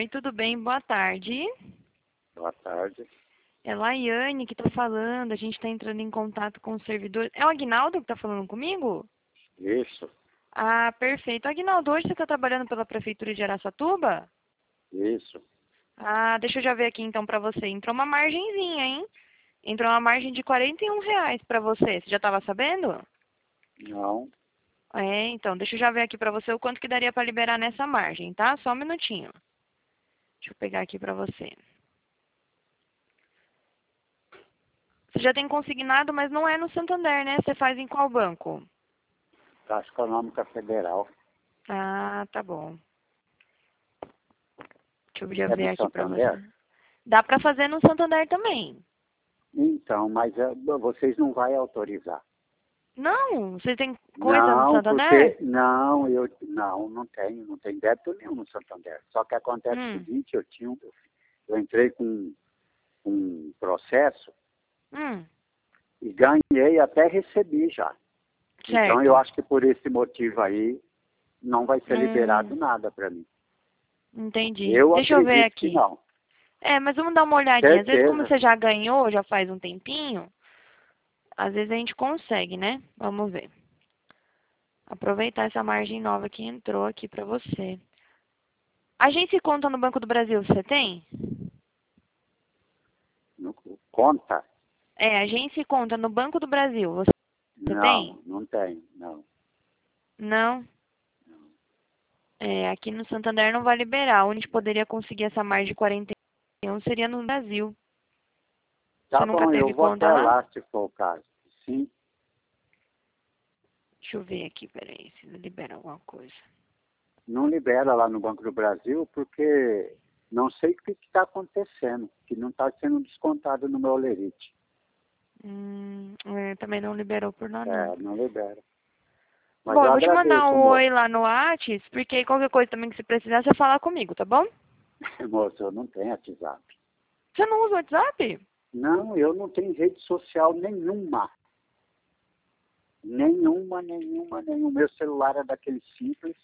Oi, tudo bem? Boa tarde. Boa tarde. É Laiane que tá falando. A gente tá entrando em contato com o servidor. É o Aguinaldo que tá falando comigo? Isso, Ah, perfeito. Aguinaldo, hoje você tá trabalhando pela Prefeitura de Araçatuba? isso. Ah, deixa eu já ver aqui então pra você. Entrou uma margenzinha, hein? Entrou uma margem de R$ 41 pra você. Você já tava sabendo? Não, É, então, deixa eu já ver aqui pra você o quanto que daria pra liberar nessa margem, tá? Só um minutinho. Deixa eu pegar aqui pra você. Você já tem consignado, mas não é no Santander, né? Você faz em qual banco? Caixa Econômica Federal. Ah, tá bom. Deixa eu já É ver do aqui pra Santander? você. Dá pra fazer no Santander também. Então, mas vocês não vão autorizar. Não? Você tem coisa no Não, Santander? porque não tenho, não tem débito nenhum no Santander. Só que acontece o Hum, seguinte, eu entrei com um processo hum, e ganhei, até recebi já. Então eu certo. acho que por esse motivo aí não vai ser liberado Hum, nada para mim. entendi. Eu Deixa eu ver acredito que aqui. não. É, mas vamos dar uma olhadinha. Às vezes, como Certeza. você já ganhou, já faz um tempinho, às vezes a gente consegue, né? Vamos ver. Aproveitar essa margem nova que entrou aqui pra você. Agência e conta no Banco do Brasil, você tem? Conta? É, agência e conta no Banco do Brasil, você tem? Não, não tem, não. Não? É, aqui no Santander não vai liberar. Onde poderia conseguir essa margem de 41 seria no Brasil. Você Tá nunca bom, eu teve vou conta até lá? lá se for o caso. Sim, Deixa eu ver aqui, peraí, se libera alguma coisa. não libera lá no Banco do Brasil porque não sei o que está acontecendo, que não está sendo descontado no meu olerite. Também não liberou por lá, não. É, não libera. Mas Bom, eu eu vou te mandar agradeço, um moço. oi lá no Whats, porque qualquer coisa também que você precisar, você fala comigo, tá bom? Moço, eu não tenho WhatsApp. Você não usa o WhatsApp? Não, eu não tenho rede social nenhuma. Nenhuma. Meu celular é daquele simples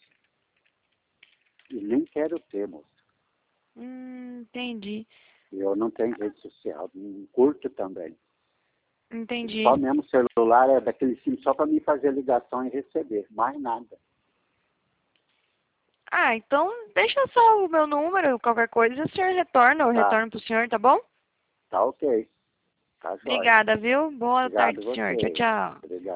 e nem quero ter, moço. Entendi. Eu não tenho rede social, não curto também. Entendi. Só mesmo celular é daquele sim só para me fazer ligação e receber, mais nada. Ah, então deixa só o meu número, qualquer coisa, o senhor retorna, eu Tá, retorno pro senhor, tá bom? tá ok, tá jóia. Obrigada, viu? Boa tarde Obrigado pro senhor. Tchau, você. tchau. Obrigado.